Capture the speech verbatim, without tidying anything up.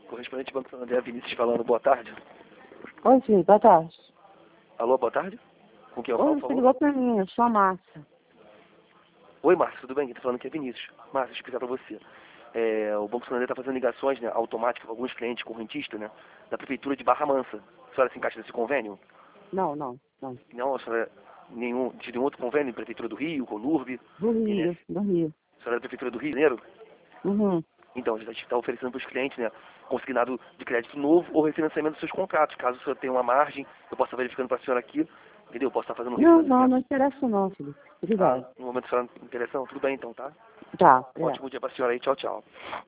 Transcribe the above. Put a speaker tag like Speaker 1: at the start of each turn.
Speaker 1: Correspondente Banco Santander, Vinícius falando, boa tarde.
Speaker 2: Oi, filho, boa tarde.
Speaker 1: Alô, boa tarde? Com quem eu falo,
Speaker 2: Oi,
Speaker 1: por
Speaker 2: você
Speaker 1: favor?
Speaker 2: ligou pra mim, eu sou a Márcia.
Speaker 1: Oi, Márcio, tudo bem? Quem tá falando aqui é Vinícius. Márcio, deixa eu explicar pra você. É, o Banco Santander tá fazendo ligações, né, automáticas com alguns clientes correntistas, né, da Prefeitura de Barra Mansa. A senhora se encaixa nesse convênio?
Speaker 2: Não, não, não.
Speaker 1: Não, a senhora nenhum, de nenhum outro convênio, Prefeitura do Rio, Conurb,
Speaker 2: Do
Speaker 1: I N S.
Speaker 2: Rio, do Rio.
Speaker 1: A senhora é da Prefeitura do Rio de Janeiro?
Speaker 2: Uhum.
Speaker 1: Então, a gente está oferecendo para os clientes, né, consignado de crédito novo ou refinanciamento dos seus contratos. Caso o senhor tenha uma margem, eu posso estar verificando para a senhora aqui, entendeu? Eu posso estar fazendo um
Speaker 2: Não, não,
Speaker 1: refinanciamento.
Speaker 2: não interessa não, filho.
Speaker 1: Ah,
Speaker 2: Obrigado.
Speaker 1: no momento a senhora não interessa, não? Tudo bem então, tá?
Speaker 2: Tá, é.
Speaker 1: Ótimo dia para a senhora aí, tchau, tchau.